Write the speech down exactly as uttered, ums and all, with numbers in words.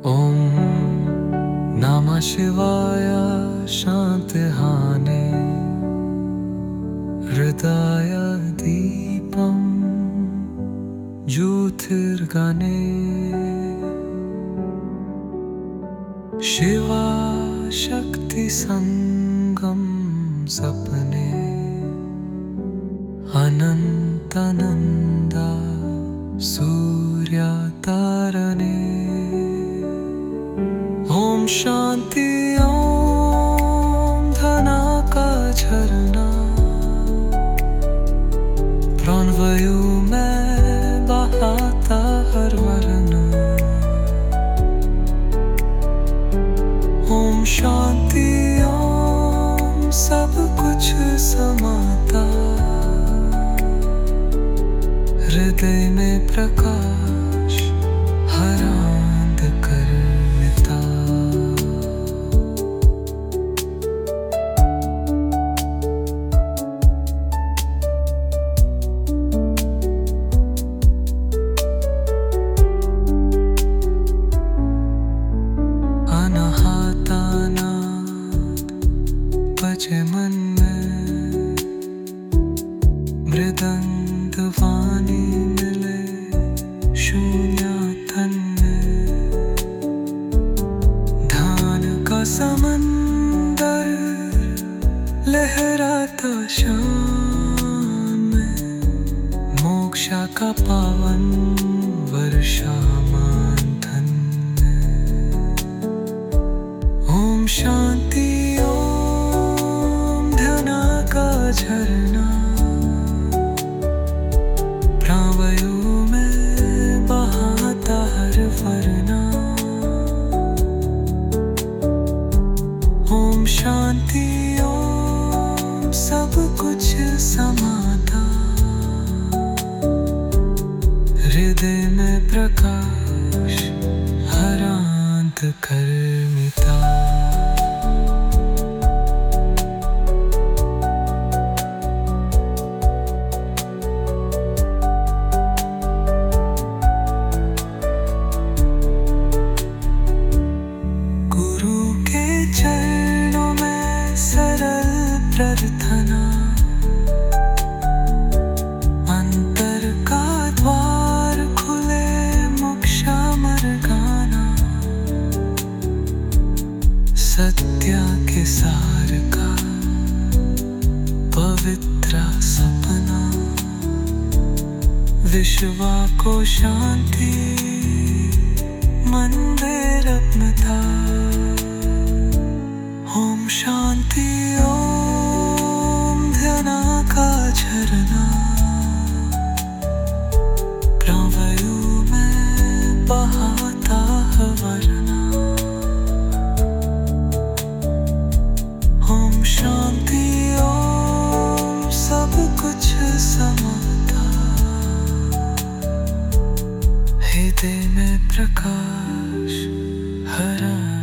ॐ नमः शिवाय शान्तिहाने हृदय दीपं ज्योतिर्गणे शिवा शक्ति संगम सपने अनंतानंदा सूर्य तारने ओम शांति ओम धना का झरना प्राणवायु में बहाता हर वरना ओम शांति ओम सब कुछ समाता हृदय में प्रकाश हर अंधकार मिटा अनाहताना बजे मन में मृदंग वाणी मिले शून्य तन में ध्यान का समंदर लहराता शाम में मोक्ष का पावन वर्षा मंथन में ओम शांति ओम ध्यान का झरना प्राणवायु में बहाता हर वरना ओम शांति ओम सब कुछ समाता हृदय में प्रकाश हर अंधकार मिटा प्रार्थना अंतर का द्वार खुले मोक्ष मर्गाना सत्य के सार का पवित्र सपना विश्व को शांति मंदिर में था ओम शांति का झरना प्राणवायु में बहाता वरना ओम शांति ओम सब कुछ समाता हृदय में प्रकाश हरा